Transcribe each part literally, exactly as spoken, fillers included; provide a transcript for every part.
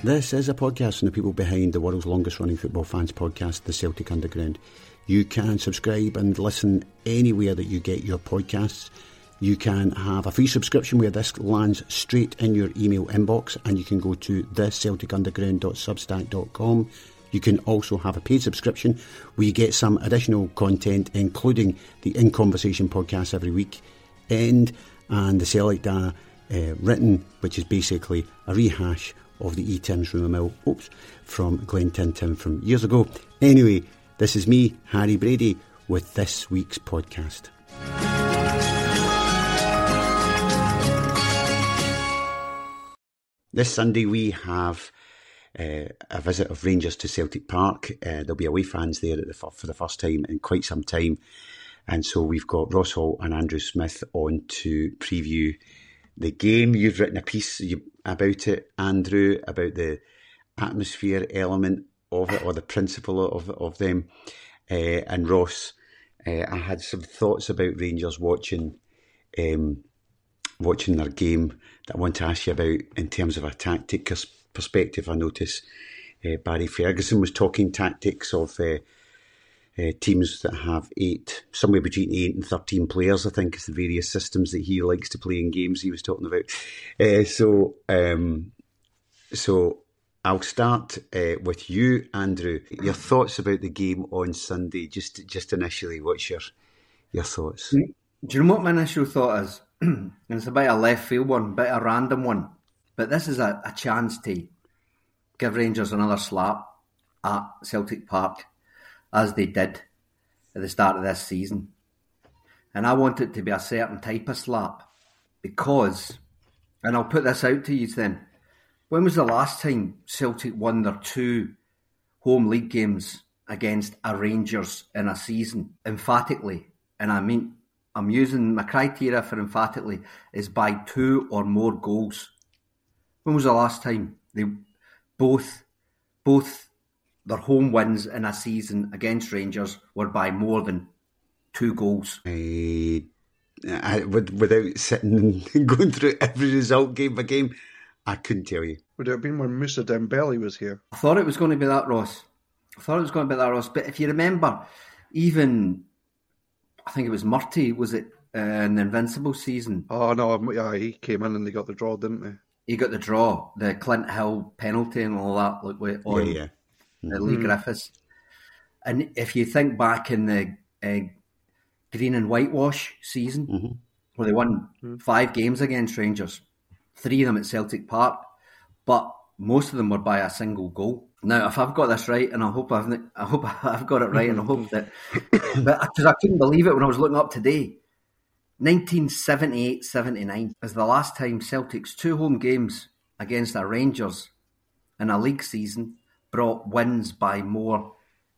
This is a podcast from the people behind the world's longest running football fans podcast, the Celtic Underground. You can subscribe and listen anywhere that you get your podcasts. You can have a free subscription where this lands straight in your email inbox, and you can go to the celtic underground dot substack dot com. You can also have a paid subscription where you get some additional content, including the In Conversation podcast every week, and, and the Celtic Da uh, written, which is basically a rehash of the E-Tim's Rumour Mill, oops, from Glenn Tintin from years ago. Anyway, this is me, Harry Brady, with this week's podcast. This Sunday we have uh, a visit of Rangers to Celtic Park. Uh, there'll be away fans there at the, for the first time in quite some time. And so we've got Ross Hall and Andrew Smith on to preview the game. You've written a piece about it, Andrew, about the atmosphere element of it, or the principle of of them. Uh, and Ross, uh, I had some thoughts about Rangers watching um, watching their game that I want to ask you about in terms of a tactic perspective. I notice uh, Barry Ferguson was talking tactics of uh, uh, teams that have eight, somewhere between eight and thirteen players, I think, is the various systems that he likes to play in games he was talking about. Uh, so, um, so I'll start uh, with you, Andrew. Your thoughts about the game on Sunday, just just initially. What's your your thoughts? Do you know what my initial thought is? And it's a bit of a left field one, a bit of a random one. But this is a, a chance to give Rangers another slap at Celtic Park, as they did at the start of this season. And I want it to be a certain type of slap because, and I'll put this out to you then, when was the last time Celtic won their two home league games against a Rangers in a season emphatically? And I mean, I'm using my criteria for emphatically is by two or more goals. When was the last time they both both their home wins in a season against Rangers were by more than two goals? I, I would, without sitting and going through every result game by game, I couldn't tell you. Would it have been when Moussa Dembele was here? I thought it was going to be that, Ross. I thought it was going to be that, Ross. But if you remember, even I think it was Murty, was it, uh, in the Invincible season? Oh, no, yeah, he came in and they got the draw, didn't they? He got the draw, the Clint Hill penalty and all that, like on yeah, yeah. the Lee mm-hmm. Griffiths. And if you think back in the uh, green and whitewash season, mm-hmm. where they won mm-hmm. five games against Rangers, three of them at Celtic Park, but most of them were by a single goal. Now, if I've got this right, and I hope I've, I hope I've got it right, and I hope that, but because I couldn't believe it when I was looking up today, nineteen seventy-eight seventy-nine is the last time Celtic's two home games against the Rangers in a league season brought wins by more,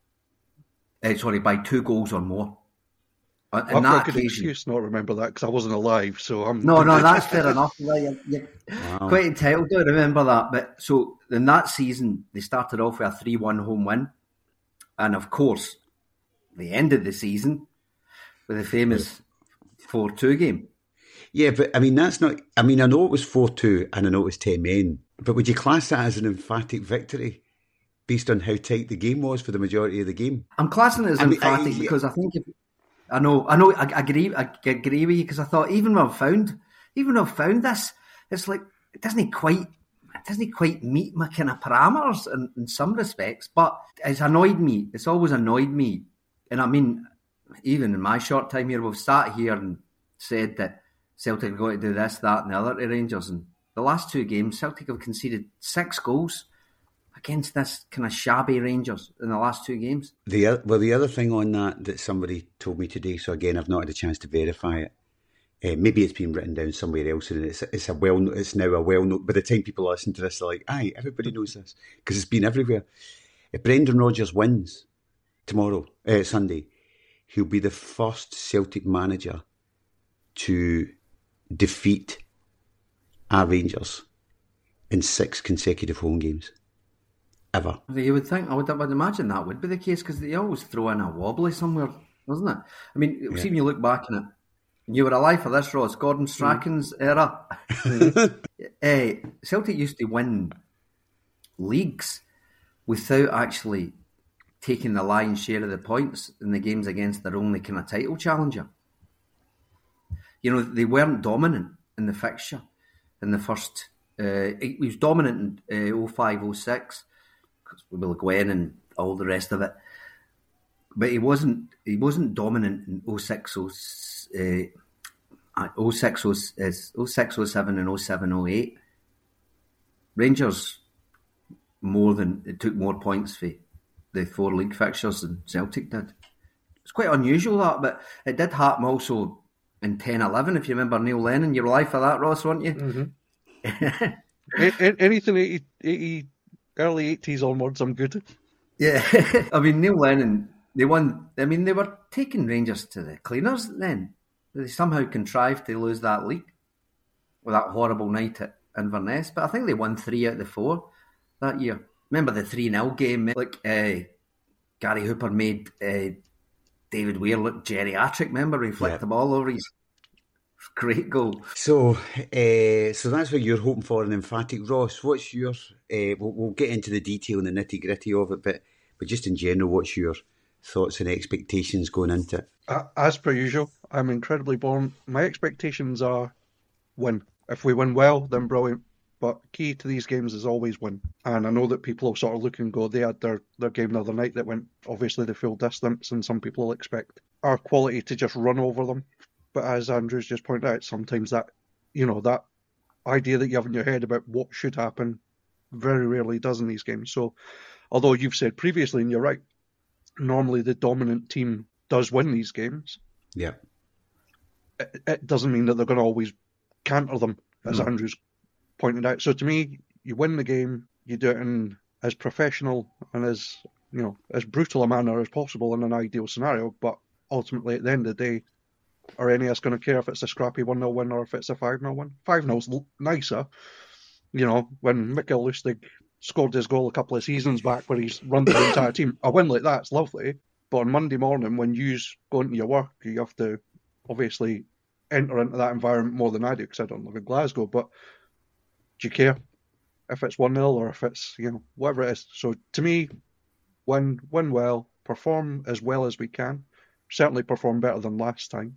uh, sorry, by two goals or more. On I've got a good excuse not to remember that because I wasn't alive, so I'm... No, no, that's fair enough. You're, you're wow. quite entitled to remember that. But so in that season, they started off with a three one home win. And of course, they ended the season with a famous four two game. Yeah, but I mean, that's not... I mean, I know it was four two and I know it was ten men, but would you class that as an emphatic victory based on how tight the game was for the majority of the game? I'm classing it as I emphatic mean, I, because I think... If, I know, I know, I, I agree, I agree with you because I thought even when I've found, even when I've found this, it's like it doesn't quite, it doesn't quite meet my kind of parameters in, in some respects. But it's annoyed me. It's always annoyed me, and I mean, even in my short time here, we've sat here and said that Celtic are going to do this, that, and the other to Rangers. And the last two games, Celtic have conceded six goals against this kind of shabby Rangers in the last two games. The well, the other thing on that that somebody told me today, so again, I've not had a chance to verify it. Uh, maybe it's been written down somewhere else, and it's it's a well, it's now a well known. By the time people listen to this, they're like, "Aye, everybody knows this because it's been everywhere." If Brendan Rodgers wins tomorrow, uh, Sunday, he'll be the first Celtic manager to defeat our Rangers in six consecutive home games. Ever. You would think, I would, I would imagine that would be the case because they always throw in a wobbly somewhere, doesn't it? I mean, yeah. See when you look back on it, you were alive for this, Ross, Gordon Strachan's mm. era. uh, Celtic used to win leagues without actually taking the lion's share of the points in the games against their only kind of title challenger. You know, they weren't dominant in the fixture in the first. Uh, he was dominant in uh, oh five oh six, Will Gwen and all the rest of it, but he wasn't. He wasn't dominant in oh six oh seven and oh seven oh eight. Rangers more than it took more points for the four league fixtures than Celtic did. It's quite unusual that, but it did happen also in ten eleven. If you remember Neil Lennon, you were alive for that, Ross, weren't you? Mm-hmm. Anything eighty, eighty, early eighties onwards, I'm good. Yeah, I mean Neil Lennon. They won. I mean they were taking Rangers to the cleaners then. They somehow contrived to lose that league with that horrible night at Inverness. But I think they won three out of the four that year. Remember the three nil game? Like uh, Gary Hooper made uh, David Weir look geriatric. Remember he flicked yeah. the ball over his great goal. So, uh, so that's what you're hoping for an emphatic. Ross, what's your? Uh, we'll, we'll get into the detail and the nitty gritty of it, but but just in general, what's your thoughts and expectations going into it? Uh, as per usual, I'm incredibly born. My expectations are win. If we win well, then brilliant. But key to these games is always win. And I know that people will sort of look and go, they had their, their game the other night that went obviously the full distance, and some people will expect our quality to just run over them. But as Andrew's just pointed out, sometimes that, you know, that idea that you have in your head about what should happen very rarely does in these games. So although you've said previously, and you're right, normally the dominant team does win these games. Yeah. It, it doesn't mean that they're going to always canter them, as no. Andrew's pointed out. So to me, you win the game, you do it in as professional and as, you know, as brutal a manner as possible in an ideal scenario. But ultimately, at the end of the day, are any of us going to care if it's a scrappy one nil win or if it's a five nil win? five nil's nicer. You know, when Mikael Lustig scored his goal a couple of seasons back where he's run the entire team, a win like that's lovely. But on Monday morning, when you go into your work, you have to obviously enter into that environment more than I do because I don't live in Glasgow. But do you care if it's one nil or if it's, you know, whatever it is? So to me, win, win well, perform as well as we can. Certainly perform better than last time.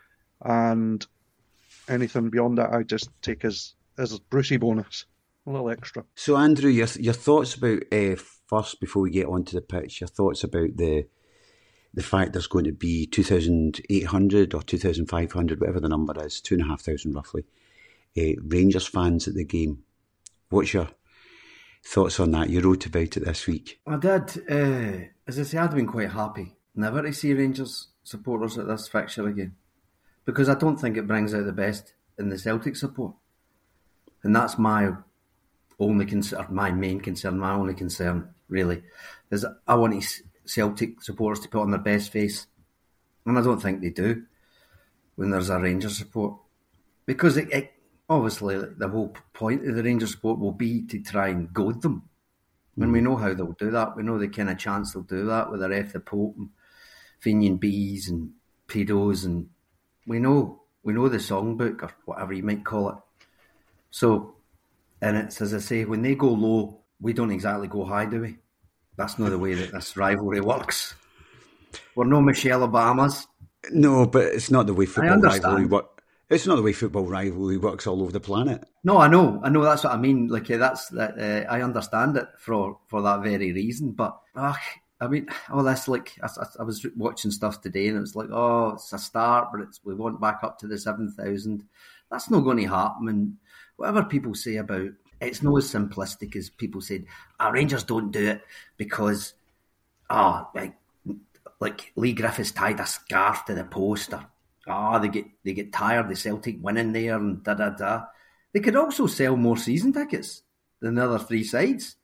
And anything beyond that, I just take as as a Brucey bonus, a little extra. So, Andrew, your your thoughts about uh, first before we get onto the pitch, your thoughts about the the fact there's going to be two thousand eight hundred or two thousand five hundred, whatever the number is, two and a half thousand roughly, uh, Rangers fans at the game. What's your thoughts on that? You wrote about it this week. I did. Uh, as I say, I'd been quite happy never to see Rangers supporters at this fixture again, because I don't think it brings out the best in the Celtic support. And that's my only concern, my main concern, my only concern, really, is I want Celtic supporters to put on their best face. And I don't think they do when there's a Rangers support. Because it, it, obviously the whole point of the Rangers support will be to try and goad them. Mm. And we know how they'll do that. We know the kind of chance they'll do that with their F the Pope and Fenian Bees and pedos, and we know we know the songbook or whatever you might call it. So, and it's as I say, when they go low, we don't exactly go high, do we? That's not the way that this rivalry works. We're no Michelle Obamas. No, but it's not the way football rivalry works. It's not the way football rivalry works all over the planet. No, I know, I know. That's what I mean. Like that's that. Uh, I understand it for for that very reason. But uh, I mean, all this like I, I was watching stuff today, and it was like, oh, it's a start, but it's we want back up to the seven thousand. That's not going to happen. And whatever people say about it's not as simplistic as people said. Our Rangers don't do it because ah, oh, like like Lee Griffiths tied a scarf to the post, or ah, oh, they get they get tired of Celtic winning there and da da da. They could also sell more season tickets than the other three sides.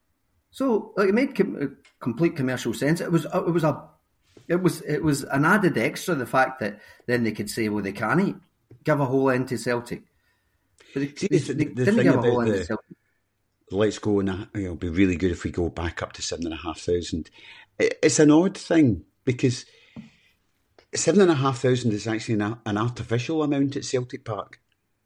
So like, it made com- complete commercial sense. It was it was a it was it was an added extra, the fact that then they could say, well, they can't give a whole end to Celtic. But they, See, they, the, they the didn't give a whole the, end to Celtic. Let's go and you know, it'll be really good if we go back up to seven and a half thousand. It, it's an odd thing because seven and a half thousand is actually an, an artificial amount at Celtic Park.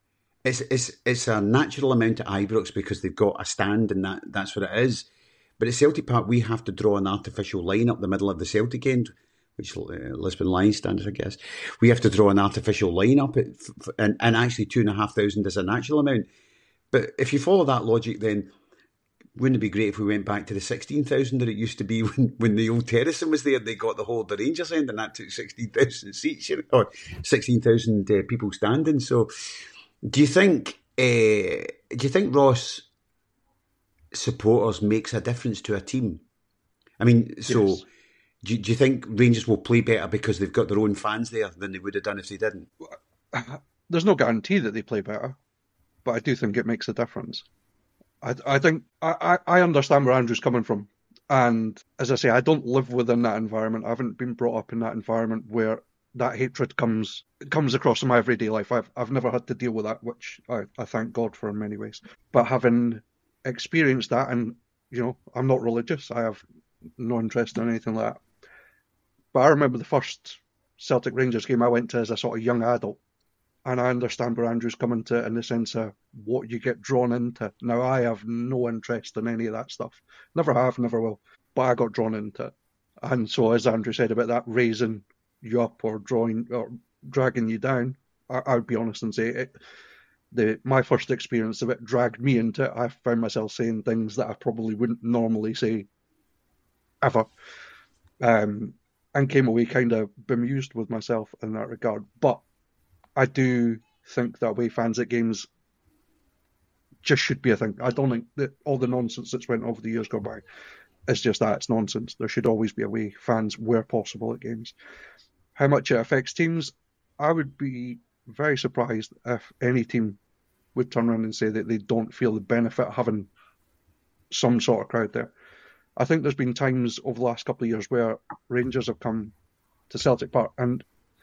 It's it's it's a natural amount at Ibrox because they've got a stand and that that's what it is. But at Celtic Park, we have to draw an artificial line up the middle of the Celtic end, which uh, Lisbon Lions standard, I guess. We have to draw an artificial line up, at, and, and actually two and a half thousand is a natural amount. But if you follow that logic, then wouldn't it be great if we went back to the sixteen thousand that it used to be when, when the old Terracing was there? They got the whole of the Rangers end, and that took sixteen thousand seats, or sixteen thousand uh, people standing. So, do you think? Uh, do you think Ross supporters makes a difference to a team? I mean, so Yes. do, do you think Rangers will play better because they've got their own fans there than they would have done if they didn't? There's no guarantee that they play better, but I do think it makes a difference. I, I think I, I understand where Andrew's coming from, and as I say, I don't live within that environment. I haven't been brought up in that environment where that hatred comes comes across in my everyday life. I've I've never had to deal with that, which I, I thank God for in many ways. But having experienced that, and you know, I'm not religious. I have no interest in anything like that. But I remember the first Celtic Rangers game I went to as a sort of young adult, and I understand where Andrew's coming to in the sense of what you get drawn into. Now, I have no interest in any of that stuff. Never have, never will. But I got drawn into it. And so, as Andrew said about that raising you up or drawing or dragging you down, I, I would be honest and say it. The my first experience of it dragged me into it. I found myself saying things that I probably wouldn't normally say ever, um, and came away kind of bemused with myself in that regard. But I do think that away fans at games just should be a thing. I don't think that all the nonsense that's went over the years gone by is just that. It's nonsense. There should always be away fans where possible at games. How much it affects teams, I would be very surprised if any team would turn around and say that they don't feel the benefit of having some sort of crowd there. I think there's been times over the last couple of years where Rangers have come to Celtic Park and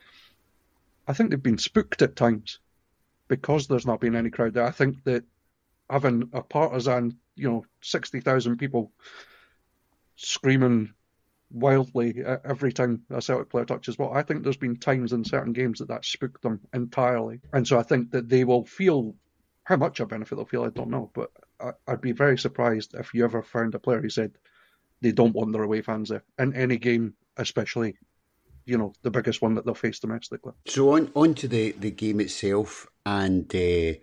I think they've been spooked at times because there's not been any crowd there. I think that having a partisan, you know, sixty thousand people screaming wildly every time a Celtic player touches ball, I think there's been times in certain games that that spooked them entirely. And so I think that they will feel, how much a benefit they'll feel, I don't know, but I'd be very surprised if you ever found a player who said they don't want their away fans there in any game, especially, you know, the biggest one that they'll face domestically. So on, on to the, the game itself and uh,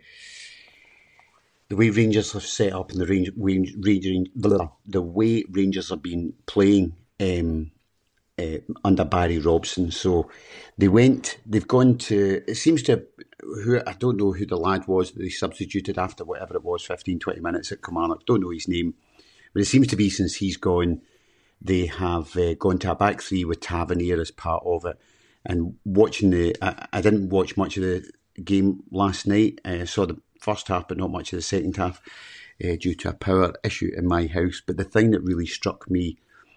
the way Rangers have set up and the range, range, range, the way Rangers have been playing um, uh, under Barry Robson. So they went, they've gone to, it seems to, who I don't know who the lad was that they substituted after whatever it was, fifteen, twenty minutes at Kilmarnock. Don't know his name. But it seems to be since he's gone, they have uh, gone to a back three with Tavernier as part of it. And watching the, I, I didn't watch much of the game last night. I saw the first half, but not much of the second half uh, due to a power issue in my house. But the thing that really struck me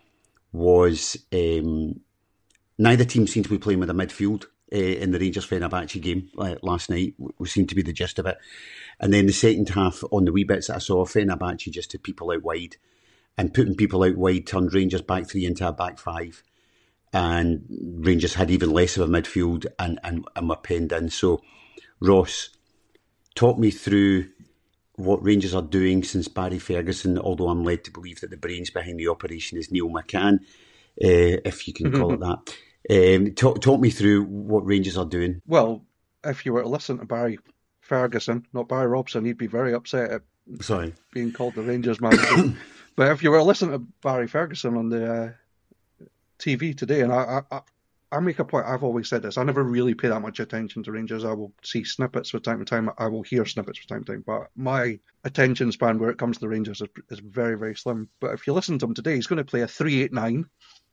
was um, neither team seemed to be playing with a midfield uh, in the Rangers-Fenerbahce game uh, last night, which seemed to be the gist of it. And then the second half, on the wee bits that I saw, Fenerbahce just had people out wide. And putting people out wide turned Rangers back three into a back five. And Rangers had even less of a midfield and, and, and were penned in. So, Ross, talk me through what Rangers are doing since Barry Ferguson, although I'm led to believe that the brains behind the operation is Neil McCann, uh, if you can call it that. Um, talk, talk me through what Rangers are doing. Well, if you were to listen to Barry Ferguson, not Barry Robson, he'd be very upset at Sorry. being called the Rangers manager. But if you were to listen to Barry Ferguson on the uh, T V today, and I, I, I make a point, I've always said this, I never really pay that much attention to Rangers. I will see snippets from time to time, I will hear snippets from time to time, but my attention span where it comes to the Rangers is, is very, very slim. But if you listen to him today, he's going to play a three eight nine,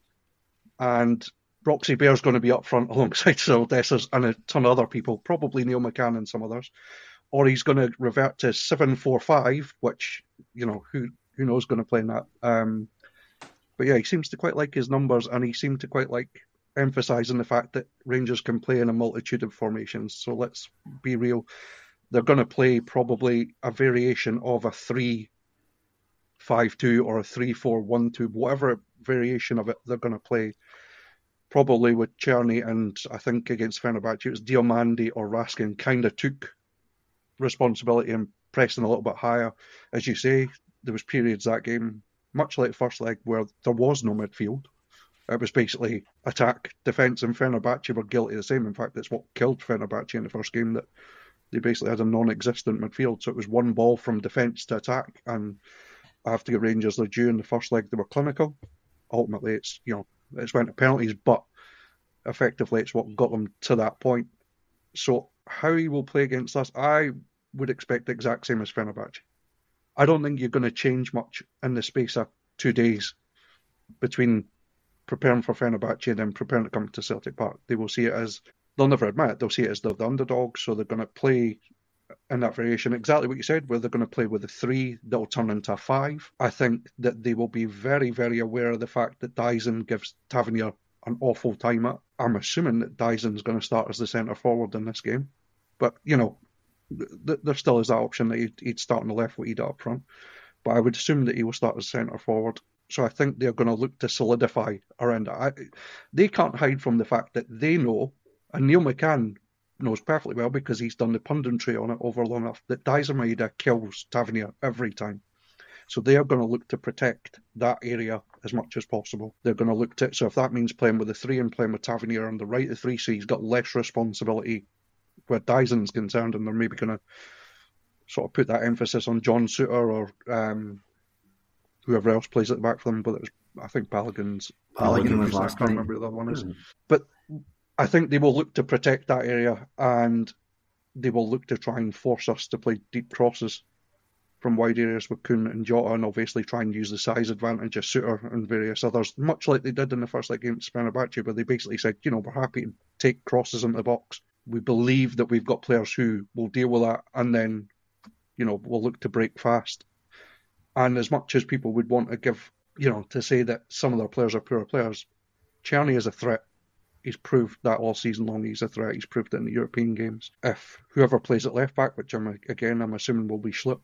and Roxy Bear's going to be up front alongside Cyril Dessers and a ton of other people, probably Neil McCann and some others. Or he's going to revert to seven four five, which, you know, who who knows going to play in that. Um, but yeah, he seems to quite like his numbers, and he seemed to quite like emphasising the fact that Rangers can play in a multitude of formations. So let's be real. They're going to play probably a variation of a three five two or a three four one two, whatever variation of it they're going to play. Probably with Czerny, and I think against Fenerbahce it was Diomande or Raskin kind of took responsibility and pressing a little bit higher. As you say, there was periods that game, much like the first leg, where there was no midfield. It was basically attack, defence, and Fenerbahce were guilty of the same. In fact, it's what killed Fenerbahce in the first game, that they basically had a non-existent midfield. So it was one ball from defence to attack, and I have to give Rangers their due. In the first leg, they were clinical. Ultimately, it's, you know, it's went to penalties, but effectively it's what got them to that point. So how he will play against us, I would expect the exact same as Fenerbahce. I don't think you're going to change much in the space of two days between preparing for Fenerbahce and then preparing to come to Celtic Park. They will see it as, they'll never admit it, they'll see it as they're the underdog, so they're going to play in that variation, exactly what you said, where they're going to play with a three that'll turn into a five. I think that they will be very, very aware of the fact that Dyson gives Tavernier an awful time up. I'm assuming that Dyson's going to start as the centre forward in this game. But, you know, th- there still is that option that he'd, he'd start on the left with Ida up front. But I would assume that he will start as centre forward. So I think they're going to look to solidify around it. I, they can't hide from the fact that they know, and Neil McCann knows perfectly well because he's done the punditry on it over long enough, that Daizen Maeda kills Tavernier every time. So they are going to look to protect that area as much as possible. They're going to look to, so if that means playing with the three and playing with Tavernier on the right of the three, so he's got less responsibility where Daizen's concerned, and they're maybe going to sort of put that emphasis on John Suter or um, whoever else plays at the back for them, but it was, I think Balogun's Balogun was last I can't night. remember who the other one is. Mm. But I think they will look to protect that area, and they will look to try and force us to play deep crosses from wide areas with Kuhn and Jota, and obviously try and use the size advantage of Suter and various others, much like they did in the first leg against Fenerbahce, where they basically said, you know, we're happy to take crosses into the box. We believe that we've got players who will deal with that, and then, you know, we'll look to break fast. And as much as people would want to give, you know, to say that some of their players are poor players, Czerny is a threat. He's proved that all season long he's a threat. He's proved it in the European games. If whoever plays at left back, which I'm again I'm assuming will be Schlupp,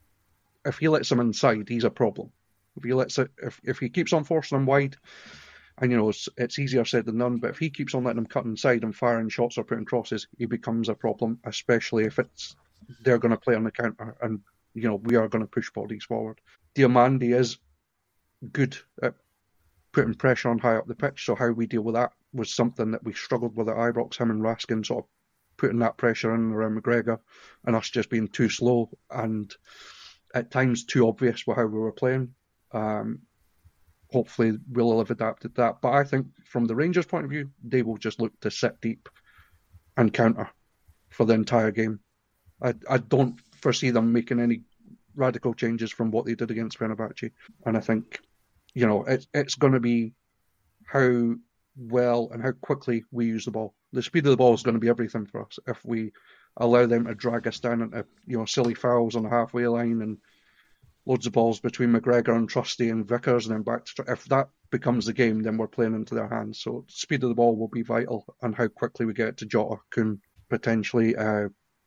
if he lets him inside, he's a problem. If he lets it, if if he keeps on forcing him wide, and you know it's, it's easier said than done, but if he keeps on letting him cut inside and firing shots or putting crosses, he becomes a problem. Especially if it's they're going to play on the counter, and you know we are going to push bodies forward. Diomande is good at putting pressure on high up the pitch, so how we deal with that was something that we struggled with at Ibrox, him and Raskin sort of putting that pressure in around McGregor, and us just being too slow and at times too obvious with how we were playing. Um, hopefully we'll have adapted that, but I think from the Rangers' point of view, they will just look to sit deep and counter for the entire game. I, I don't foresee them making any radical changes from what they did against Fenerbahce, and I think, you know, it, it's going to be how well and how quickly we use the ball. The speed of the ball is going to be everything for us. If we allow them to drag us down into, you know, silly fouls on the halfway line and loads of balls between McGregor and Trusty and Vickers and then back to, if that becomes the game, then we're playing into their hands. So speed of the ball will be vital, and how quickly we get it to Jota, Kuhn, potentially, uh,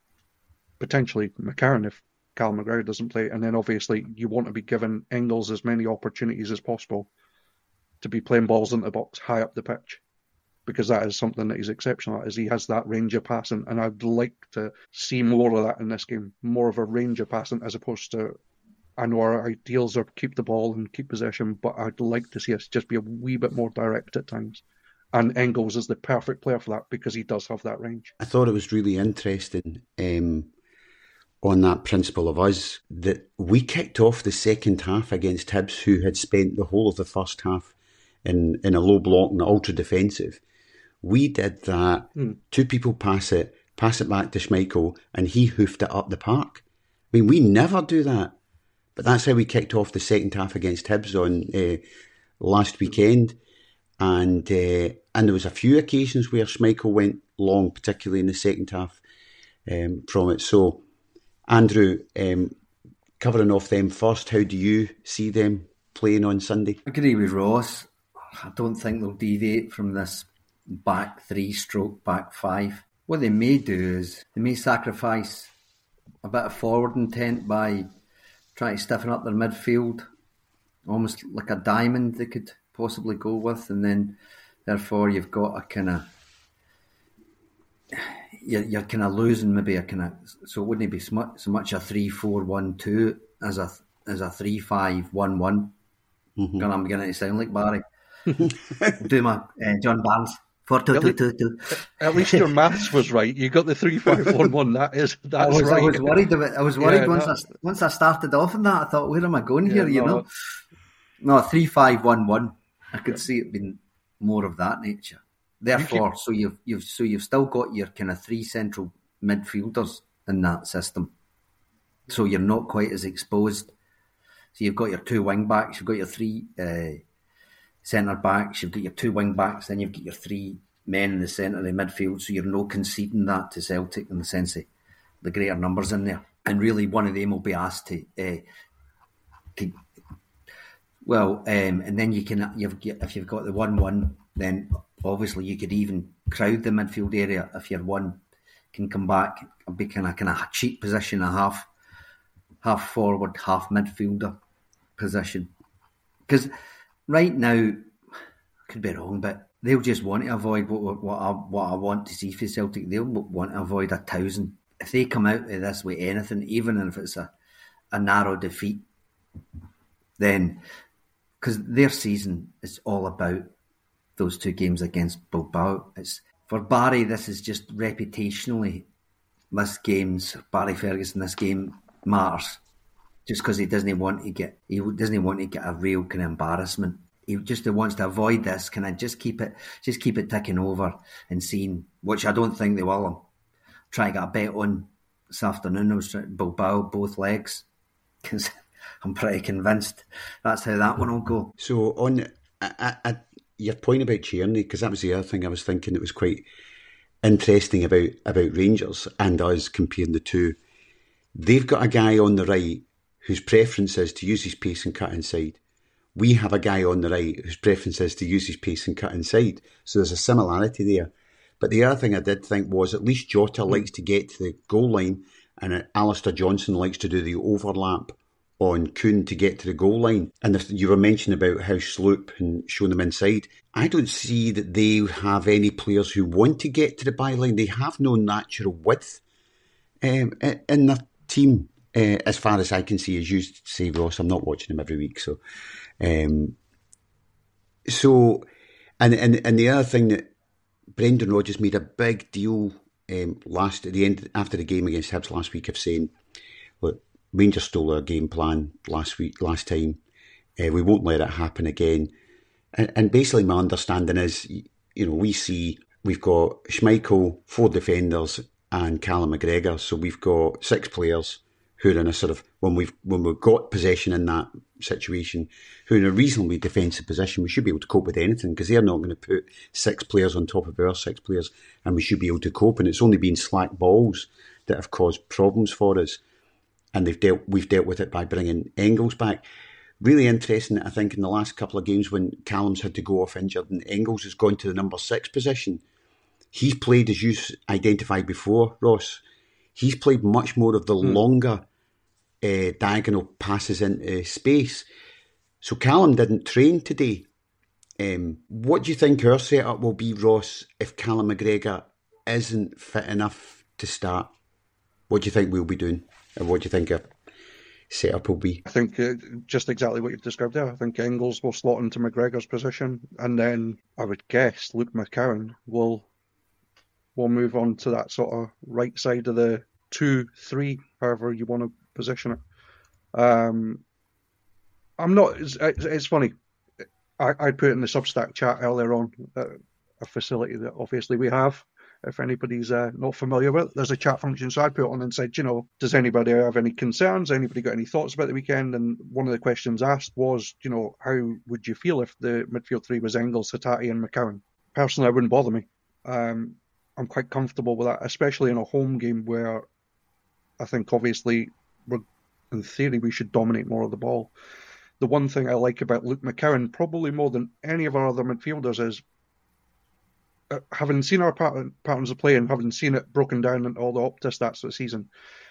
potentially McCarron if Cal McGregor doesn't play, and then obviously you want to be giving Engels as many opportunities as possible to be playing balls into the box high up the pitch, because that is something that he's exceptional at, is he has that range of passing, and I'd like to see more of that in this game, more of a range of passing as opposed to, I know our ideals are keep the ball and keep possession, but I'd like to see us just be a wee bit more direct at times. And Engels is the perfect player for that because he does have that range. I thought it was really interesting um, on that principle of us that we kicked off the second half against Hibs, who had spent the whole of the first half in, in a low block and ultra defensive. We did that. Hmm. Two people pass it, pass it back to Schmeichel, and he hoofed it up the park. I mean, we never do that. But that's how we kicked off the second half against Hibs on uh, last weekend. And uh, and there was a few occasions where Schmeichel went long, particularly in the second half um, from it. So, Andrew, um, covering off them first, how do you see them playing on Sunday? I agree with Ross. I don't think they'll deviate from this back three stroke back five. What they may do is they may sacrifice a bit of forward intent by trying to stiffen up their midfield, almost like a diamond they could possibly go with, and then therefore you've got a kind of, you're, you're kind of losing maybe a kind of, so it wouldn't be so much, so much a three four one two as a as a three five one one. Mm-hmm. I'm beginning to sound like Barry. Do my uh, John Barnes. Four, two, two, two, two. At least your maths was right. You got the three five one one. That is that's I was, right. I was worried about. I was worried yeah, once no. I once I started off on that. I thought, where am I going yeah, here? You no. know, no three five one one. I could yeah. see it being more of that nature. Therefore, you keep... so you've you've so you've still got your kind of three central midfielders in that system. So you're not quite as exposed. So you've got your two wing backs, you've got your three uh, centre backs, you've got your two wing backs, then you've got your three men in the centre of the midfield. So you're not conceding that to Celtic in the sense of the greater numbers in there. And really, one of them will be asked to. Uh, to well, um, and then you can you've if you've got the one one, then obviously you could even crowd the midfield area if your one can come back and be kind of kind of cheap position, a half half forward, half midfielder position. Because right now, could be wrong, but they'll just want to avoid what what I what I want to see for Celtic. They'll want to avoid a thousand. If they come out of this with anything, even if it's a, a narrow defeat, then because their season is all about those two games against Bilbao. It's for Barry. This is just reputationally, this game's Barry Ferguson. This game matters just because he doesn't want to get he doesn't want to get a real kind of embarrassment. He just wants to avoid this. Can I just keep it just keep it ticking over and seeing, which I don't think they will. I'll try to get a bet on this afternoon. I was trying Bilbao both legs because I'm pretty convinced that's how that one will go. So on I, I, your point about Tierney, because that was the other thing I was thinking that was quite interesting about about Rangers and us comparing the two. They've got a guy on the right whose preference is to use his pace and cut inside. We have a guy on the right whose preference is to use his pace and cut inside. So there's a similarity there. But the other thing I did think was at least Jota likes to get to the goal line and Alistair Johnson likes to do the overlap on Kuhn to get to the goal line. And if you were mentioning about how Sloop and showing them inside, I don't see that they have any players who want to get to the byline. They have no natural width um, in their team. Uh, as far as I can see, as you say, Ross, I'm not watching them every week. So, um, so, and, and and the other thing that Brendan Rodgers made a big deal um, last at the end after the game against Hibs last week of saying, look, Rangers stole our game plan last week, last time. Uh, we won't let it happen again. And, and basically, my understanding is, you know, we see we've got Schmeichel, four defenders, and Callum McGregor. So we've got six players who are in a sort of, when we've when we've got possession in that situation, who are in a reasonably defensive position, we should be able to cope with anything because they're not going to put six players on top of our six players, and we should be able to cope. And it's only been slack balls that have caused problems for us, and they've dealt we've dealt with it by bringing Engels back. Really interesting, I think, in the last couple of games when Callum's had to go off injured and Engels has gone to the number six position. He's played, as you identified before, Ross, he's played much more of the mm. longer Uh, diagonal passes into space. So Callum didn't train today. Um, what do you think our setup will be, Ross, if Callum McGregor isn't fit enough to start? What do you think we'll be doing? And what do you think our setup will be? I think uh, just exactly what you've described there. I think Engels will slot into McGregor's position, and then I would guess Luke McCowan will will move on to that sort of right side of the two three, however you want to position it. Um, I'm not. It's, it's funny. I, I put in the Substack chat earlier on uh, a facility that obviously we have. If anybody's uh, not familiar with, there's a chat function. So I put on and said, you know, does anybody have any concerns? Anybody got any thoughts about the weekend? And one of the questions asked was, you know, how would you feel if the midfield three was Engels, Hatate, and McCowan? Personally, it wouldn't bother me. Um, I'm quite comfortable with that, especially in a home game where I think obviously we're, in theory, we should dominate more of the ball. The one thing I like about Luke McCowan, probably more than any of our other midfielders, is uh, having seen our pattern, patterns of play and having seen it broken down into all the Opta stats of the season,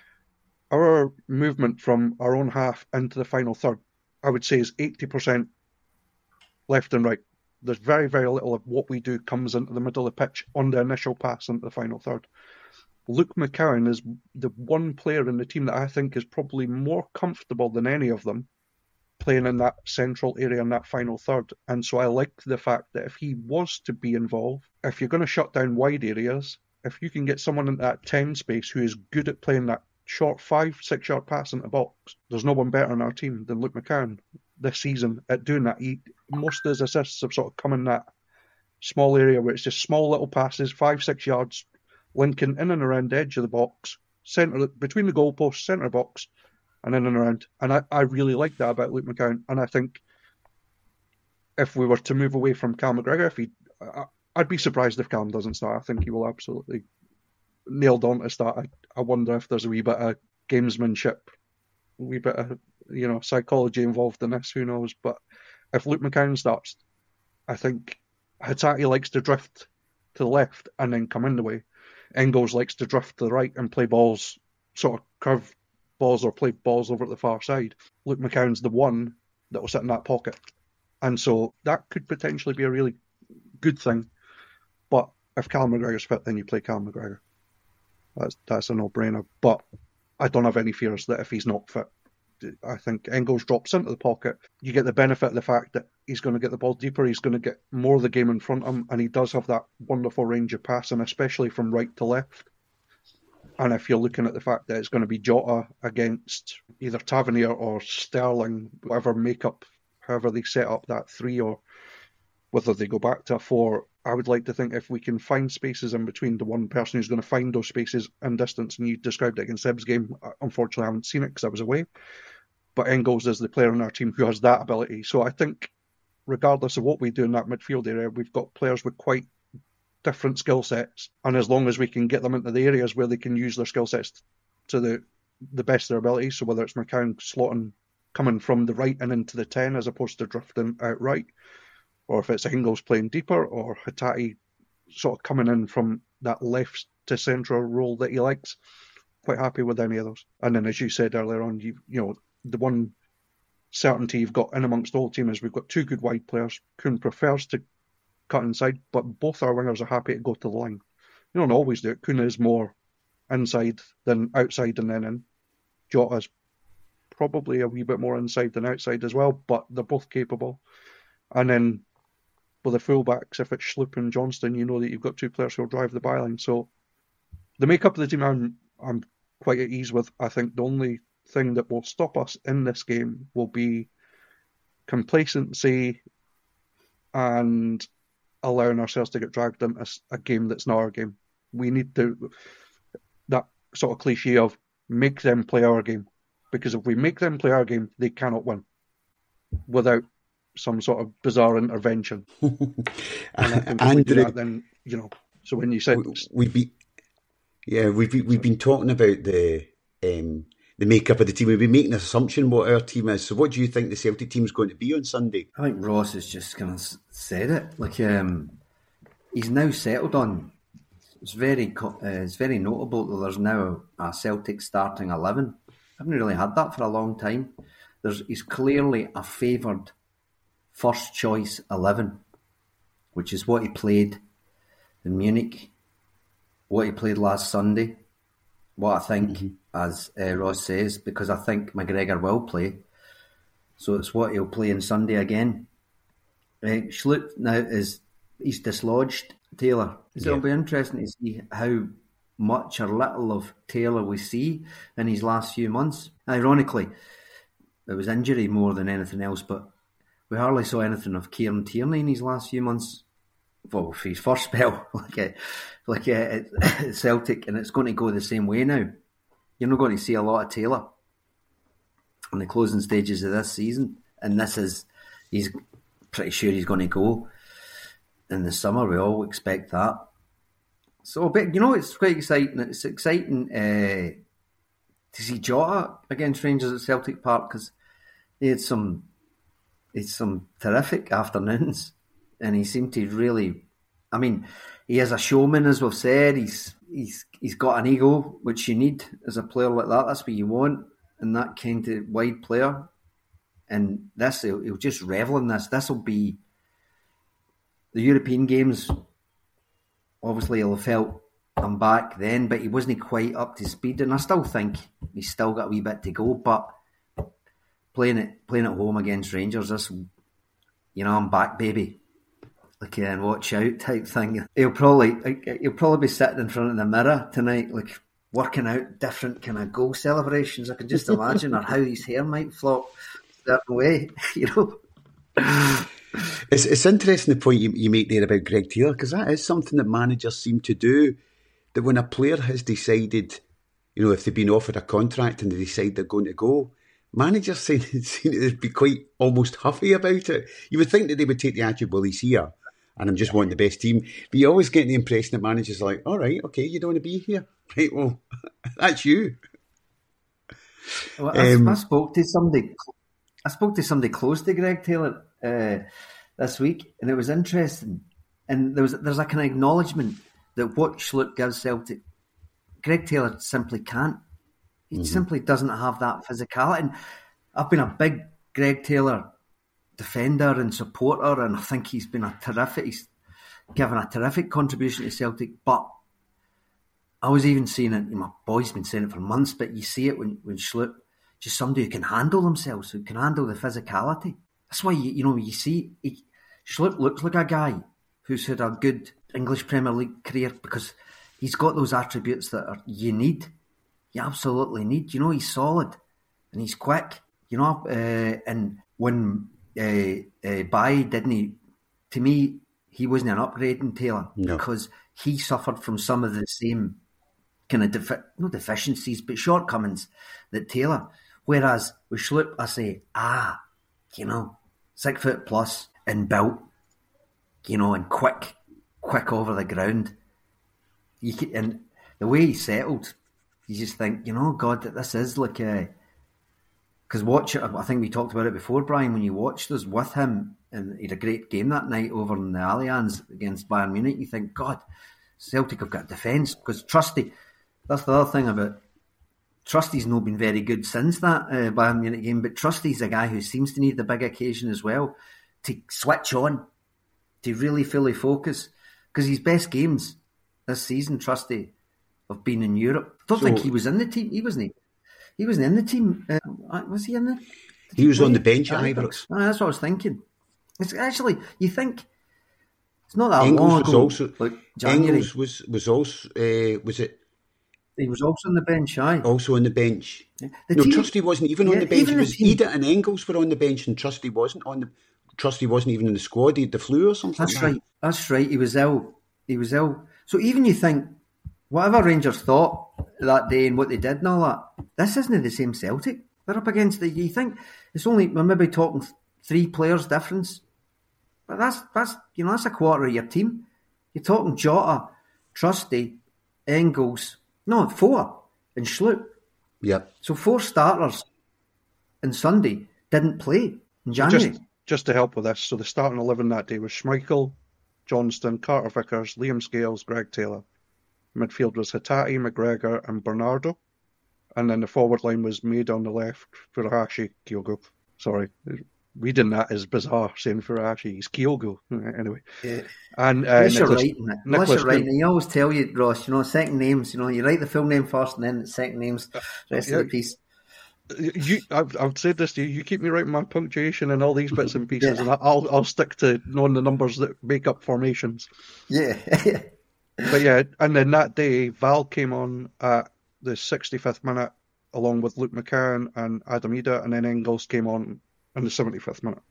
our movement from our own half into the final third, I would say, is eighty percent left and right. There's very, very little of what we do comes into the middle of the pitch on the initial pass into the final third. Luke McCowan is the one player in the team that I think is probably more comfortable than any of them playing in that central area in that final third. And so I like the fact that if he was to be involved, if you're going to shut down wide areas, if you can get someone in that ten space who is good at playing that short five, six yard pass into the box, there's no one better in our team than Luke McCowan this season at doing that. He, most of his assists have sort of come in that small area where it's just small little passes, five, six yards, linking in and around the edge of the box, centre between the goalposts, centre box, and in and around. And I, I really like that about Luke McCowan. And I think if we were to move away from Cal McGregor, if he, I, I'd be surprised if Callum doesn't start. I think he will absolutely nailed on to start. I, I wonder if there's a wee bit of gamesmanship, a wee bit of, you know, psychology involved in this. Who knows? But if Luke McCowan starts, I think Hatate likes to drift to the left and then come in the way. Engels likes to drift to the right and play balls, sort of curve balls or play balls over at the far side. Luke McCowan's the one that will sit in that pocket. And so that could potentially be a really good thing. But if Cal McGregor's fit, then you play Cal McGregor. That's that's a no-brainer. But I don't have any fears that if he's not fit, I think Engels drops into the pocket. You get the benefit of the fact that he's going to get the ball deeper. He's going to get more of the game in front of him. And he does have that wonderful range of passing, especially from right to left. And if you're looking at the fact that it's going to be Jota against either Tavernier or Sterling, whatever makeup, however they set up that three or whether they go back to a four, I would like to think if we can find spaces in between, the one person who's going to find those spaces in distance, and you described it against Seb's game. Unfortunately, I haven't seen it because I was away. But Engels is the player in our team who has that ability. So I think regardless of what we do in that midfield area, we've got players with quite different skill sets. And as long as we can get them into the areas where they can use their skill sets to the, the best of their ability, so whether it's McCowan slotting, coming from the right and into the ten as opposed to drifting out right, or if it's Engels playing deeper, or Hatate sort of coming in from that left to central role that he likes, quite happy with any of those. And then as you said earlier on, you you know, the one certainty you've got in amongst the whole team is we've got two good wide players. Kuhn prefers to cut inside, but both our wingers are happy to go to the line. You don't always do it. Kuhn is more inside than outside and then in. Jota's probably a wee bit more inside than outside as well, but they're both capable. And then with the fullbacks, if it's Schlupp and Johnston, you know that you've got two players who will drive the byline. So the makeup of the team I'm, I'm quite at ease with. I think the only thing that will stop us in this game will be complacency and allowing ourselves to get dragged into a game that's not our game. We need to, that sort of cliche of make them play our game, because if we make them play our game, they cannot win without some sort of bizarre intervention. And I think if we do that, then, you know, so when you said we've been, yeah, we've we've been talking about the um, the makeup of the team. We've been making an assumption what our team is. So, what do you think the Celtic team's going to be on Sunday? I think Ross has just kind of said it. Like, um, he's now settled on. It's very, uh, it's very notable that there's now a Celtic starting eleven. I haven't really had that for a long time. There's, he's clearly a favoured first choice eleven, which is what he played in Munich, what he played last Sunday, what I think, mm-hmm. as uh, Ross says, because I think McGregor will play. So it's what he'll play on Sunday again. Uh, Schlupp now is, he's dislodged Taylor. So yeah. It'll be interesting to see how much or little of Taylor we see in his last few months. Ironically, it was injury more than anything else, but we hardly saw anything of Kieran Tierney in his last few months. Well, for his first spell, like a, like a, a Celtic, and it's going to go the same way now. You're not going to see a lot of Taylor in the closing stages of this season, and this is, he's pretty sure he's going to go in the summer. We all expect that. So, but you know, it's quite exciting. It's exciting uh, to see Jota against Rangers at Celtic Park, because he had some, he had some terrific afternoons. And he seemed to really, I mean, he is a showman, as we've said. He's he's he's got an ego, which you need as a player like that. That's what you want in that kind of wide player. And this, he'll, he'll just revel in this. This will be the European games. Obviously, he'll have felt come back then, but he wasn't quite up to speed, and I still think he's still got a wee bit to go. But playing it playing at home against Rangers, this, you know, I'm back, baby. Like, and watch out type thing. He'll probably he'll probably be sitting in front of the mirror tonight, like working out different kind of goal celebrations. I can just imagine, or how his hair might flop that way, you know. It's it's interesting the point you, you make there about Greg Taylor, because that is something that managers seem to do. That when a player has decided, you know, if they've been offered a contract and they decide they're going to go, managers seem, seem to be quite almost huffy about it. You would think that they would take the attitude, well, he's here and I'm just wanting the best team. But you always get the impression that managers are like, all right, okay, you don't want to be here. Right, well, that's you. Well, I, um, I spoke to somebody I spoke to somebody close to Greg Taylor uh, this week, and it was interesting. And there was there's a kind of acknowledgement that what Schlupp gives Celtic, Greg Taylor simply can't. He mm-hmm. simply doesn't have that physicality. And I've been a big Greg Taylor defender and supporter, and I think he's been a terrific, he's given a terrific contribution to Celtic. But I was even seeing it, my boy's been saying it for months, but you see it when, when Schlupp, just somebody who can handle themselves, who can handle the physicality. That's why, you, you know, you see, he, Schlupp looks like a guy who's had a good English Premier League career, because he's got those attributes that are, you need. You absolutely need. You know, he's solid and he's quick. You know, uh, and when uh, uh, Bailly didn't he? To me, he wasn't an upgrade in Taylor no. because he suffered from some of the same kind of defi- no deficiencies, but shortcomings that Taylor. Whereas with Schlupp, I say, ah, you know, six foot plus and built, you know, and quick, quick over the ground. You can, and the way he settled, you just think, you know, God, that this is like a. Because watch it, I think we talked about it before, Brian, when you watched us with him, and he had a great game that night over in the Allianz against Bayern Munich, you think, God, Celtic have got defence. Because Trusty, that's the other thing about Trusty's not been very good since that uh, Bayern Munich game, but Trusty's a guy who seems to need the big occasion as well to switch on, to really fully focus. Because his best games this season, Trusty, have been in Europe. I don't so, think he was in the team. He wasn't. He, he wasn't in the team. Uh, was he in the? He, he was on the bench at Ibrox. Oh, that's what I was thinking. It's actually, you think it's not that Engels long was ago. Also, like January. Engels was was also uh, was it? He was also on the bench. Aye. Also on the bench. Yeah. The no, team, Trusty wasn't even yeah, on the bench. It was team, Ida and Engels were on the bench, and Trusty wasn't on the. Trusty wasn't even in the squad. He had the flu or something. That's like right. That. That's right. He was ill. He was ill. So even you think, whatever Rangers thought that day and what they did and all that, this isn't the same Celtic. They're up against the. You think it's only we're maybe talking three players difference, but that's that's you know that's a quarter of your team. You're talking Jota, Trusty, Engels, no four, and Schlupp. Yep. So four starters on Sunday didn't play in January. Just, just to help with this, so the starting eleven that day was Schmeichel, Johnston, Carter Vickers, Liam Scales, Greg Taylor. Midfield was Hatate, McGregor and Bernardo. And then the forward line was Maid on the left, Furuhashi, Kyogo. Sorry, reading that is bizarre, saying Furuhashi, he's Kyogo. Anyway. Yeah. And uh, Unless you're Nicholas, writing it. Unless Nicholas you're writing it. You always tell you, Ross, you know, second names, you know, you write the full name first and then the second names, rest yeah. of the piece. You, I've, I've said this to you. You keep me writing my punctuation and all these bits and pieces, yeah. and I'll I'll stick to knowing the numbers that make up formations. Yeah. But yeah, and then that day, Val came on at the sixty-fifth minute, along with Luke McCann and Adam Ida, and then Engels came on in the seventy-fifth minute.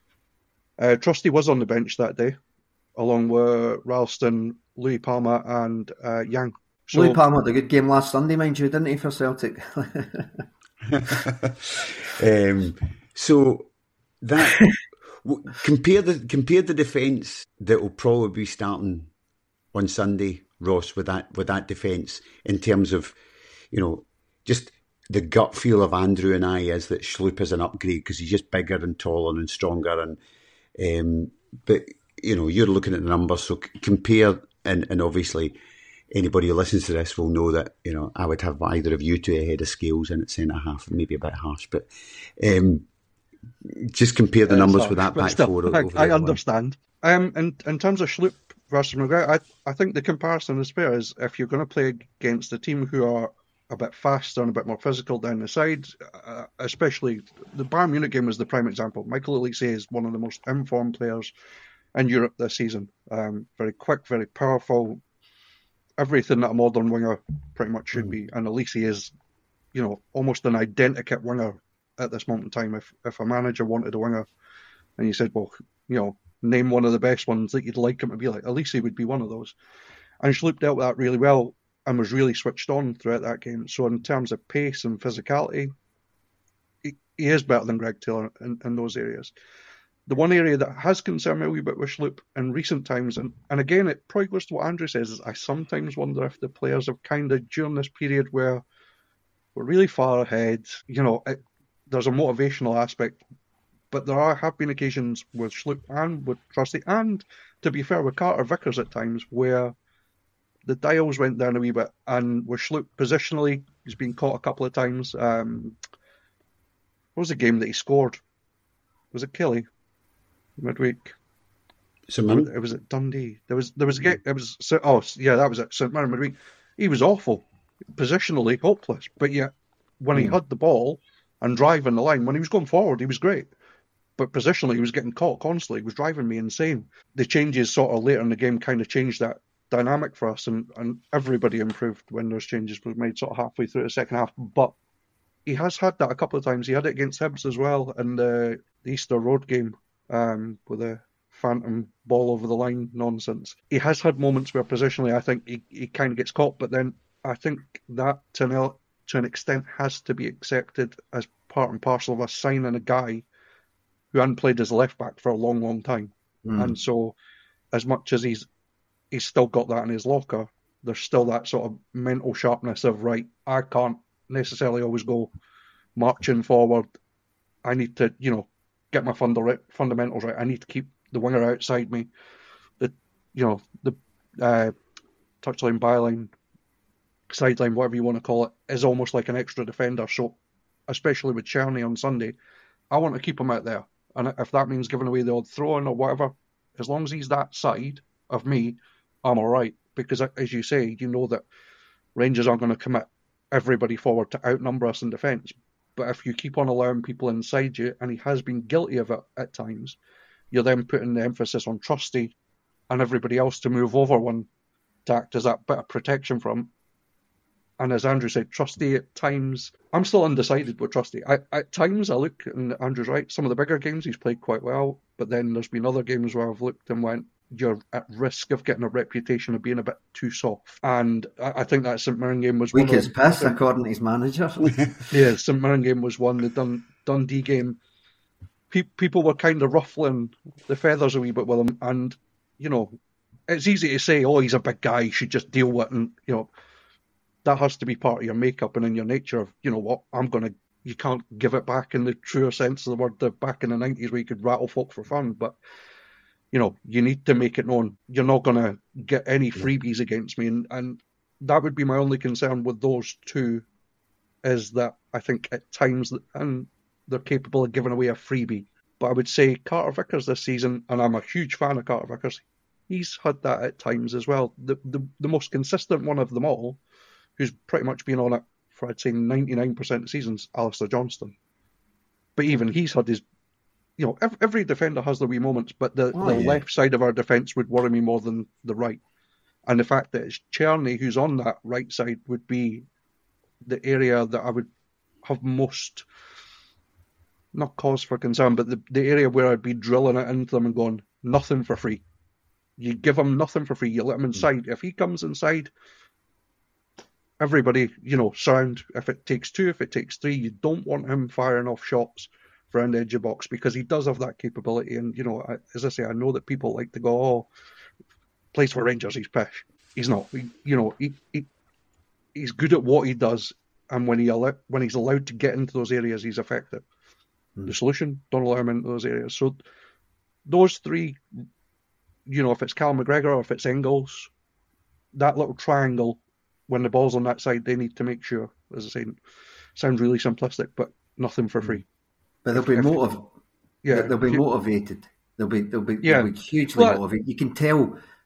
Uh, Trusty was on the bench that day, along with Ralston, Louis Palmer, and uh, Yang. So, Louis Palmer had a good game last Sunday, mind you, didn't he, for Celtic? um, so that compare the compare the defence that will probably be starting on Sunday, Ross, with that with that defence in terms of, you know, just the gut feel of Andrew and I is that Schlupp is an upgrade because he's just bigger and taller and stronger, and um, but you know you're looking at the numbers, so compare and and obviously. Anybody who listens to this will know that, you know, I would have either of you two ahead of Scales in at centre half, maybe a bit harsh, but um, just compare the numbers harsh, with that back still, four. I, I understand. Um, in, in terms of Schlupp, versus McGregor, I, I think the comparison is fair. Is if you're going to play against a team who are a bit faster and a bit more physical down the side, uh, especially the Bayern Munich game was the prime example. Michael Olise is one of the most informed players in Europe this season. Um, very quick, very powerful, everything that a modern winger pretty much should mm. be. And Olise is, you know, almost an identikit winger at this moment in time. If if a manager wanted a winger and you said, well, you know, name one of the best ones that you'd like him to be like, Olise would be one of those. And Schlupp dealt with that really well and was really switched on throughout that game. So in terms of pace and physicality, he, he is better than Greg Taylor in, in those areas. The one area that has concerned me a wee bit with Schlupp in recent times, and, and again, it probably goes to what Andrew says, is I sometimes wonder if the players have kind of, during this period where we're really far ahead, you know, it, there's a motivational aspect, but there are have been occasions with Schlupp and with Trusty, and to be fair, with Carter Vickers at times, where the dials went down a wee bit, and with Schlupp positionally, he's been caught a couple of times. Um, what was the game that he scored? Was it Kelly? Midweek. St Mirren? It was at Dundee. There was there was a game. It was oh yeah, that was it. St Mirren midweek. He was awful, positionally hopeless. But yet, when he mm. had the ball and driving the line, when he was going forward, he was great. But positionally, he was getting caught constantly. He was driving me insane. The changes sort of later in the game kind of changed that dynamic for us, and, and everybody improved when those changes were made sort of halfway through the second half. But he has had that a couple of times. He had it against Hibs as well in the, the Easter Road game um, with a phantom ball over the line nonsense. He has had moments where positionally I think he, he kind of gets caught, but then I think that to an, to an extent has to be accepted as part and parcel of us signing a guy who hadn't played as a left back for a long, long time. Mm. And so as much as he's he's still got that in his locker, there's still that sort of mental sharpness of, right, I can't necessarily always go marching forward. I need to, you know, get my funda- fundamentals right. I need to keep the winger outside me. The, you know, the uh, touchline, byline, sideline, whatever you want to call it, is almost like an extra defender. So, especially with Czerny on Sunday, I want to keep him out there. And if that means giving away the odd throw-in or whatever, as long as he's that side of me, I'm all right. Because, as you say, you know that Rangers aren't going to commit everybody forward to outnumber us in defence. But if you keep on allowing people inside you, and he has been guilty of it at times, you're then putting the emphasis on Trusty and everybody else to move over one to act as that bit of protection for him. And as Andrew said, Trusty at times, I'm still undecided with Trusty. I, at times I look, and Andrew's right, some of the bigger games he's played quite well, but then there's been other games where I've looked and went, you're at risk of getting a reputation of being a bit too soft. And I, I think that St Mirren game was weak one as piss, according to his manager. Yeah, St Mirren game was one. The Dun, Dundee game, pe- people were kind of ruffling the feathers a wee bit with him. And, you know, it's easy to say, oh, he's a big guy, he should just deal with it. And, you know, that has to be part of your makeup and in your nature of, you know what, I'm going to, you can't give it back in the truer sense of the word, the back in the nineties where you could rattle folk for fun. But, you know, you need to make it known. You're not going to get any freebies against me. And, and that would be my only concern with those two, is that I think at times, and they're capable of giving away a freebie. But I would say Carter Vickers this season, and I'm a huge fan of Carter Vickers, he's had that at times as well. The the, the most consistent one of them all, who's pretty much been on it for, I'd say, ninety-nine percent of seasons, Alistair Johnston. But even he's had his, you know, every, every defender has their wee moments, but the, oh, the yeah. left side of our defence would worry me more than the right. And the fact that it's Czerny who's on that right side would be the area that I would have most, not cause for concern, but the, the area where I'd be drilling it into them and going, nothing for free. You give him nothing for free, you let him inside. Mm. If he comes inside, everybody, you know, surround. If it takes two, if it takes three, you don't want him firing off shots around the edge of the box, because he does have that capability. And, you know, I, as I say, I know that people like to go, oh, plays for Rangers, he's pish. He's not. He, you know, he, he he's good at what he does, and when he allow, when he's allowed to get into those areas, he's effective. Mm. The solution, don't allow him into those areas. So those three, you know, if it's Cal McGregor or if it's Engels, that little triangle, when the ball's on that side, they need to make sure, as I say, sounds really simplistic, but nothing for free. But they'll be motiv- yeah, they'll be you, motivated. They'll be they'll be, yeah. they'll be hugely well, motivated. You can tell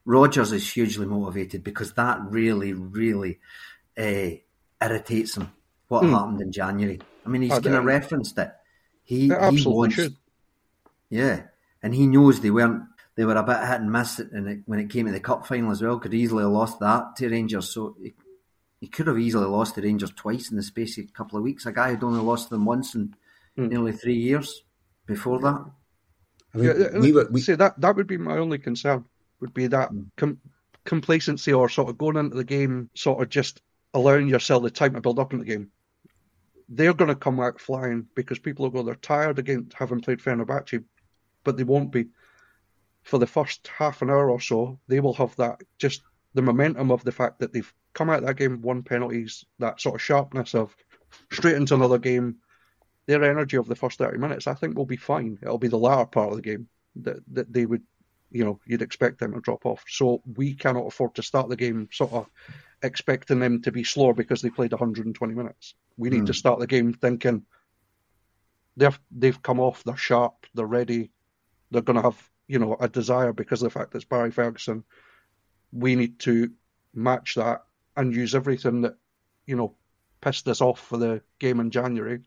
Rodgers is hugely motivated because that really, really uh, irritates him. What mm. happened in January? I mean, he's kind of referenced it. He it absolutely he wants, should. Yeah, and he knows they weren't. They were a bit hit and miss in it, when it came to the cup final as well. Could easily have lost that to Rangers. So he, he could have easily lost to Rangers twice in the space of a couple of weeks. A guy who'd only lost them once in mm. nearly three years before that. I mean, yeah, we were, we... say that that would be my only concern. Would be that com- complacency or sort of going into the game, sort of just allowing yourself the time to build up in the game. They're going to come out flying because people will go, they're tired again having played Fenerbahce, but they won't be. For the first half an hour or so, they will have that, just the momentum of the fact that they've come out of that game, won penalties, that sort of sharpness of straight into another game. Their energy of the first thirty minutes, I think, will be fine. It'll be the latter part of the game that, that they would, you know, you'd expect them to drop off. So we cannot afford to start the game sort of expecting them to be slower because they played one hundred twenty minutes. We need mm. to start the game thinking they've they've come off, they're sharp, they're ready, they're going to have, you know, a desire because of the fact that it's Barry Ferguson. We need to match that and use everything that, you know, pissed us off for the game in January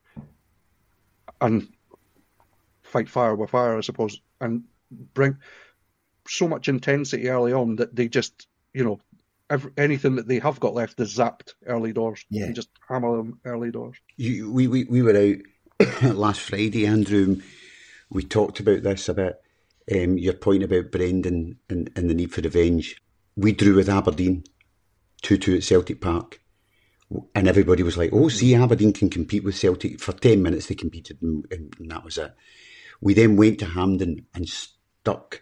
and fight fire with fire, I suppose, and bring so much intensity early on that they just, you know, every, anything that they have got left is zapped early doors. Yeah. You just hammer them early doors. You, we, we, we were out last Friday, Andrew, we talked about this a bit. Um, your point about Brendan and, and the need for revenge. We drew with Aberdeen two two at Celtic Park, and everybody was like, oh, see, Aberdeen can compete with Celtic. For ten minutes they competed, and, and that was it. We then went to Hampden and stuck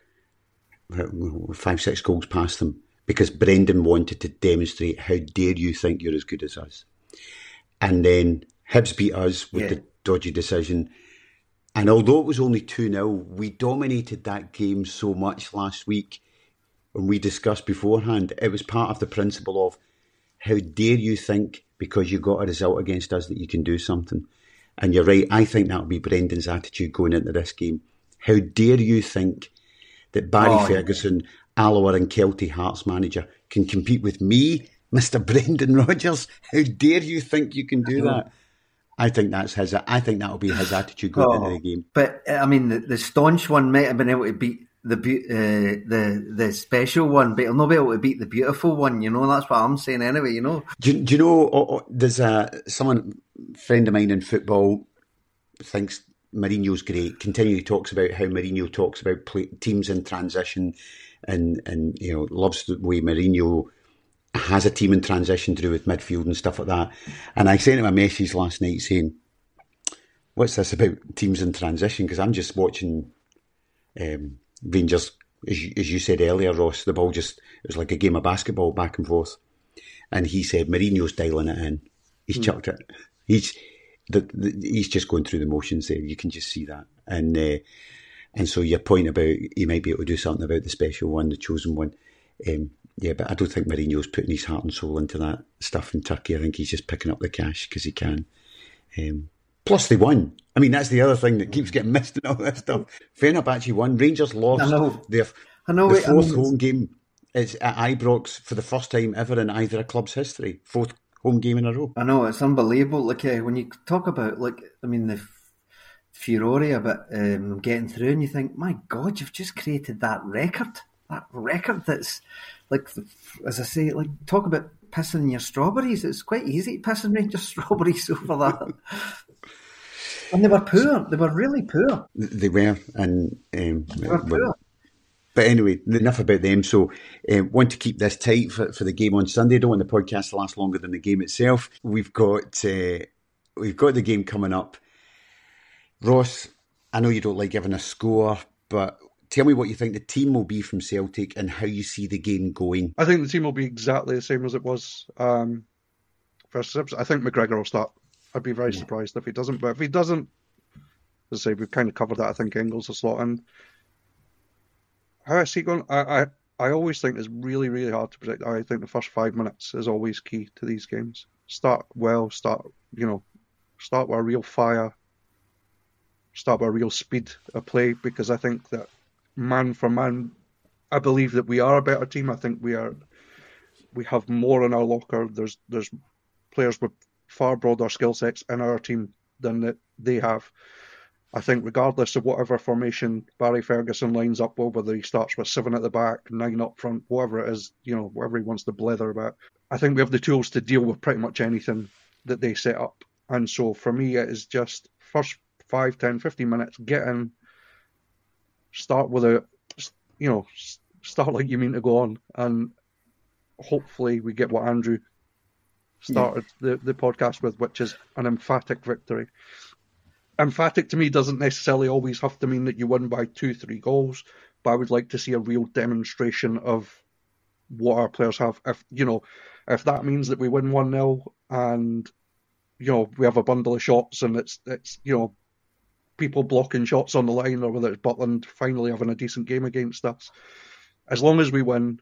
five, six goals past them because Brendan wanted to demonstrate, how dare you think you're as good as us. And then Hibs beat us with yeah. the dodgy decision. And although it was only two nil, we dominated that game so much last week, and we discussed beforehand, it was part of the principle of, how dare you think, because you got a result against us, that you can do something. And you're right, I think that'll be Brendan's attitude going into this game. How dare you think that Barry oh, Ferguson, yeah. Alloa and Kelty Hearts manager, can compete with me, Mister Brendan Rodgers? How dare you think you can do that? I think that's his. I think that'll be his attitude going oh, into the game. But I mean, the, the staunch one might have been able to beat the uh, the the special one, but he'll not be able to beat the beautiful one. You know, that's what I'm saying anyway. You know. Do, do you know? Oh, oh, there's a someone friend of mine in football thinks Mourinho's great. Continually talks about how Mourinho talks about play, teams in transition, and and you know loves the way Mourinho has a team in transition to do with midfield and stuff like that. And I sent him a message last night saying, what's this about teams in transition? Because I'm just watching um, Rangers, as you, as you said earlier, Ross, the ball just, it was like a game of basketball back and forth. And he said, Mourinho's dialing it in. He's mm. chucked it. He's the, the, he's just going through the motions there. You can just see that. And uh, and so your point about he might be able to do something about the special one, the chosen one, um, yeah, but I don't think Mourinho's putting his heart and soul into that stuff in Turkey. I think he's just picking up the cash because he can. Um, plus, they won. I mean, that's the other thing that keeps getting missed in all this stuff. Fenerbahce won. Rangers lost I know. their I know, the wait, fourth I mean, home game. It's at Ibrox for the first time ever in either a club's history. Fourth home game in a row. I know, it's unbelievable. Like uh, when you talk about, like, I mean, the furore about um, getting through, and you think, my God, you've just created that record. That record that's, like, as I say, like, talk about pissing your strawberries. It's quite easy to piss in Rangers strawberries over that. And they were poor. They were really poor. They were, and um, they were poor. But anyway, enough about them. So, uh, want to keep this tight for, for the game on Sunday. Don't want the podcast to last longer than the game itself. We've got uh, we've got the game coming up. Ross, I know you don't like giving a score, but tell me what you think the team will be from Celtic and how you see the game going. I think the team will be exactly the same as it was um, versus Hibs. I think McGregor will start. I'd be very yeah. surprised if he doesn't. But if he doesn't, as I say, we've kind of covered that. I think Engels will slot in. How I see it going, I, I, I always think it's really, really hard to predict. I think the first five minutes is always key to these games. Start well, start, you know, start with a real fire, start with a real speed of play, because I think that man for man, I believe that we are a better team. I think we are. We have more in our locker. There's there's players with far broader skill sets in our team than that they have. I think regardless of whatever formation Barry Ferguson lines up with, whether he starts with seven at the back, nine up front, whatever it is, you know, whatever he wants to blether about, I think we have the tools to deal with pretty much anything that they set up. And so for me, it is just first five, ten, fifteen minutes, get in, start with a, you know, start like you mean to go on, and hopefully we get what Andrew started yeah. the, the podcast with, which is an emphatic victory. Emphatic to me doesn't necessarily always have to mean that you win by two, three goals, but I would like to see a real demonstration of what our players have. If you know, if that means that we win one nil and you know we have a bundle of shots and it's it's you know people blocking shots on the line, or whether it's Butland finally having a decent game against us, as long as we win,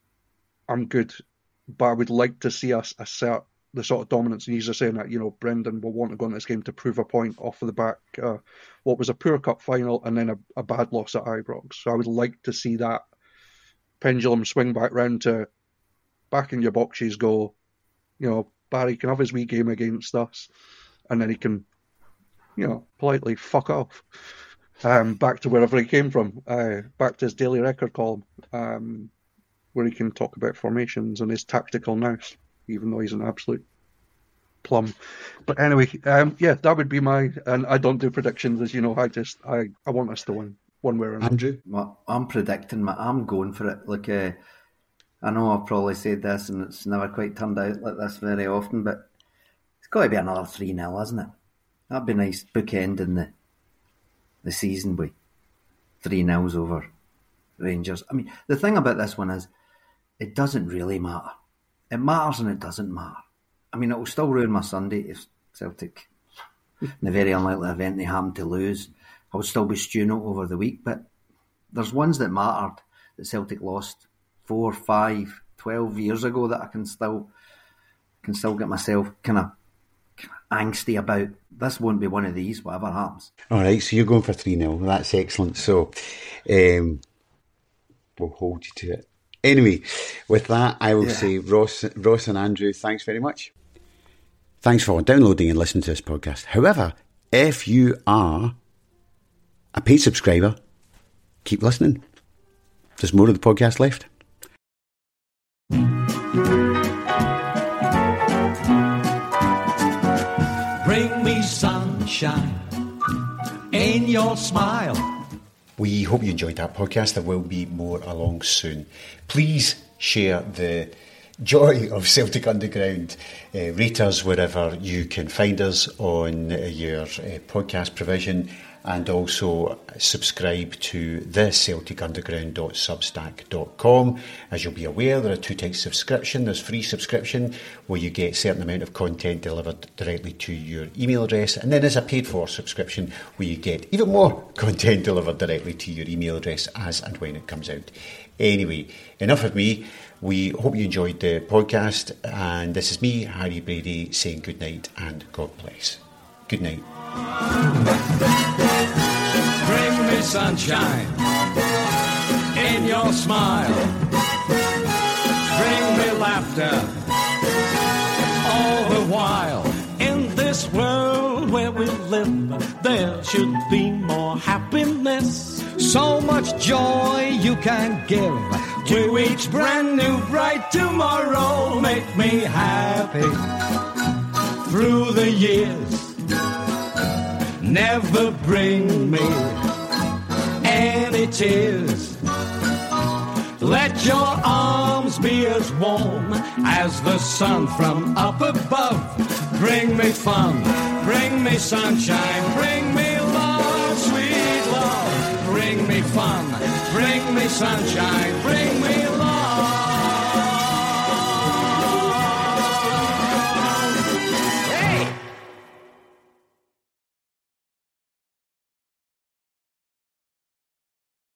I'm good. But I would like to see us assert the sort of dominance, and he's just saying that, you know, Brendan will want to go into this game to prove a point off of the back. Uh, what was a poor cup final and then a, a bad loss at Ibrox. So I would like to see that pendulum swing back round to back in your boxes, go, you know, Barry can have his wee game against us, and then he can, you know, politely fuck off um, back to wherever he came from, uh, back to his daily record column, um, where he can talk about formations and his tactical nous, even though he's an absolute plum. But anyway, um, yeah, that would be my, and I don't do predictions, as you know, I just, I, I want us to win, one way or another. Andrew? Well, I'm predicting, I'm going for it. Like, uh, I know I've probably said this and it's never quite turned out like this very often, but it's got to be another three nil, isn't it? That'd be nice, bookending the, the season with three nils over Rangers. I mean, the thing about this one is, it doesn't really matter. It matters and it doesn't matter. I mean, it will still ruin my Sunday if Celtic, in the very unlikely event they happen to lose, I would still be stewing out over the week. But there's ones that mattered that Celtic lost four, five, twelve years ago that I can still can still get myself kind of angsty about. This won't be one of these, whatever happens. All right, so you're going for three nil. That's excellent. So um, we'll hold you to it. Anyway, with that, I will yeah. say, Ross, Ross and Andrew, thanks very much. Thanks for downloading and listening to this podcast. However, if you are a paid subscriber, keep listening. There's more of the podcast left. Bring me sunshine in your smile. We hope you enjoyed that podcast. There will be more along soon. Please share the joy of Celtic Underground. Uh, rate us wherever you can find us on uh, your uh, podcast provision, and also subscribe to the celtic underground dot substack dot com. As you'll be aware, there are two types of subscription. There's free subscription, where you get a certain amount of content delivered directly to your email address, and then there's a paid for subscription, where you get even more content delivered directly to your email address as and when it comes out. Anyway, enough of me. We hope you enjoyed the podcast, and this is me, Harry Brady, saying good night and God bless. Good night. Bring me sunshine in your smile. Bring me laughter all the while. In this world where we live, there should be more happiness. So much joy you can give to each brand new bright tomorrow. Make me happy through the years. Never bring me any tears. Let your arms be as warm as the sun from up above. Bring me fun, bring me sunshine, bring me love, sweet love. Bring me fun, bring me sunshine, bring me love.